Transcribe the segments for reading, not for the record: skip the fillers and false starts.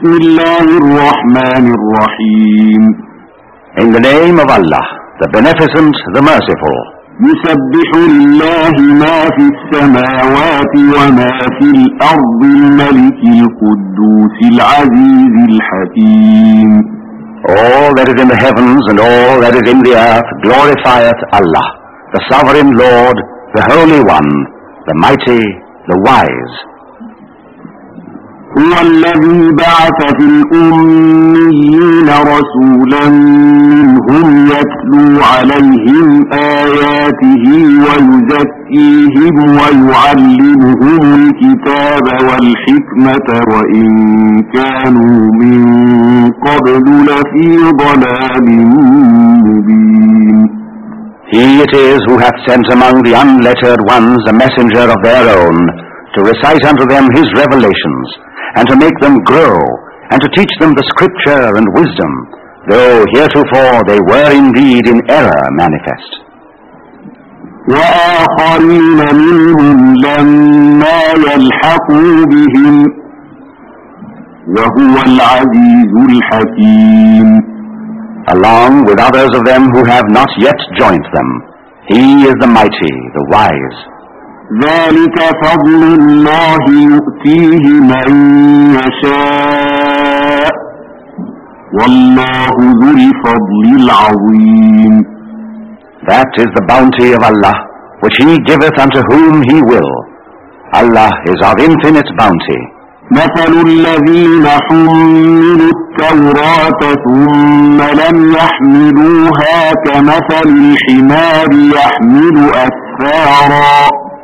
بسم الله الرحمن الرحيم. In the name of Allah, the Beneficent, the Merciful. يسبح لله ما في السماوات وما في الأرض الملك القدوس العزيز الحكيم. All that is in the heavens and all that is in the earth glorifieth Allah, the Sovereign Lord, the Holy One, the Mighty, the Wise. هو الذي بعث في الأميين رسولا منهم يتلو عليهم آياته ويزكيهم ويعلمهم الكتاب والحكمة وإن كانوا من قبل لفي ضلال مبين. He it is who hath sent among the unlettered ones a messenger of their own, to recite unto them his revelations, and to make them grow, and to teach them the scripture and wisdom, though heretofore they were indeed in error manifest. وآخرين منهم لما يلحقوا بهم وهو العزيز الحكيم. Along with others of them who have not yet joined them, he is the mighty, the wise. ذلك فضل الله يؤتيه من يشاء والله ذو الفضل العظيم. That is the bounty of Allah, which he giveth unto whom he will. Allah is of infinite bounty. مثل الذين حملوا التوراة ثم لم يحملوها كمثل الحمار يحمل أسفارا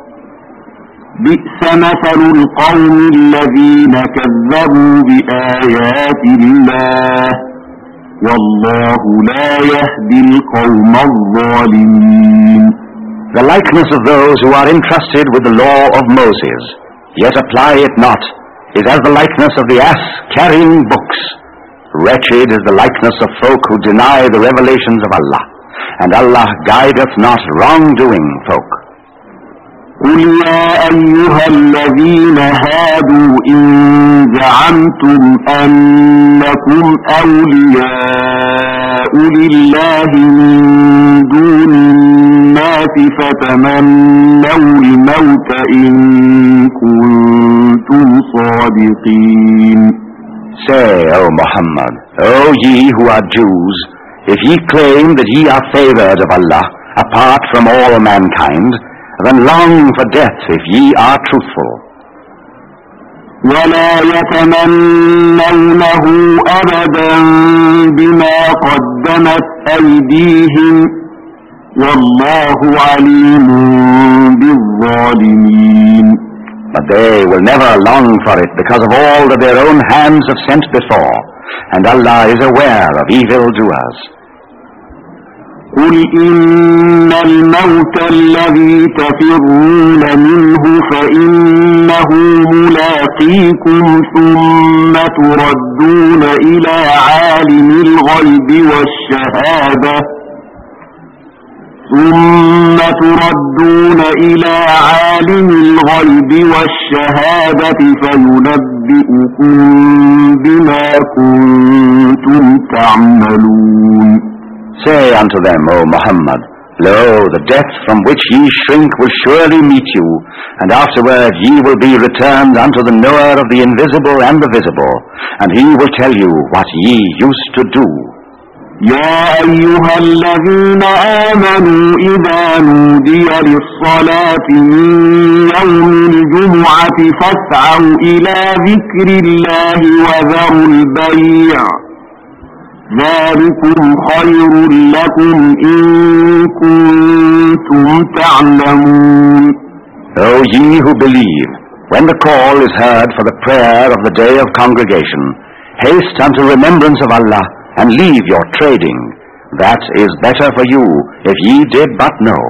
بئس مثل القوم الذين كذبوا بآيات الله والله لا يهدي القوم الظالمين. The likeness of those who are entrusted with the law of Moses, yet apply it not, is as the likeness of the ass carrying books. Wretched is the likeness of folk who deny the revelations of Allah, and Allah guideth not wrongdoing folk. قل يا أيها الذين هادوا إن زعمتم أنكم أولياء لله من دون الناس فتمنوا الموت إن كنتم صادقين. Say, O Muhammad, O ye who are Jews, if ye claim that ye are favored of Allah, apart from all mankind, then long for death if ye are truthful. ولا يتمنونه أبدا بما قدمت أيديهم والله عليم بالظالمين. But they will never long for it because of all that their own hands have sent before, and Allah is aware of evildoers. قل إن الموت الذي تفرون منه فإنه ملاقيكم ثم تردون إلى عالم الغيب والشهادة فينبئكم بما كنتم تعملون. Say unto them, O Muhammad, Lo, the death from which ye shrink will surely meet you, and afterward ye will be returned unto the knower of the invisible and the visible, and he will tell you what ye used to do. يا أيها الذين آمنوا إذا نودي للصلاة من يوم الجمعة فاسعوا إلى ذكر الله وذروا البيع ذلكم خير لكم إن كنتم تعلمون. O ye who believe, when the call is heard for the prayer of the day of congregation, haste unto remembrance of Allah and leave your trading. That is better for you if ye did but know.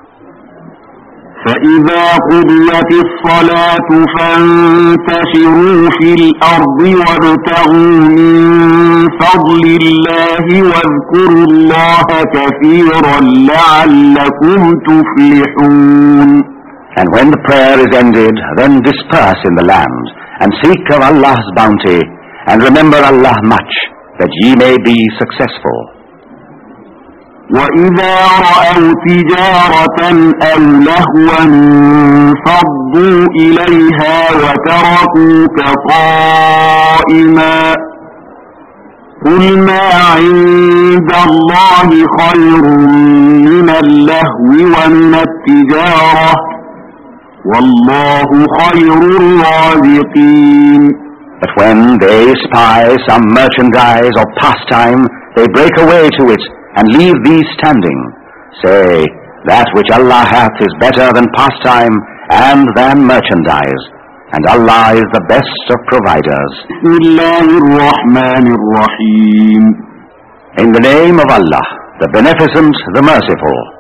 فإذا قضيت الصلاة فانتشروا في الأرض وابتغوا من فضل الله واذكروا الله كثيرا لعلكم تفلحون. And when the prayer is ended, then disperse in the land, and seek of Allah's bounty, and remember Allah much, that ye may be successful. وَإِذَا رَأَوْا تِجَارَةً أَوْ لَهْوًا انفَضُّوا إِلَيْهَا وَتَرَكُوكَ قَائِمًا قُلْ مَا عِندَ اللَّهِ خَيْرٌ مِنَ اللَّهْوِ وَمِنَ التِّجَارَةِ وَاللَّهُ خَيْرُ الرَّازِقِينَ. But when they spy some merchandise or pastime, they break away to it and leave thee standing. Say, that which Allah hath is better than pastime and than merchandise, and Allah is the best of providers. Bismillahir-Rahmanir-Rahim. In the name of Allah, the Beneficent, the Merciful.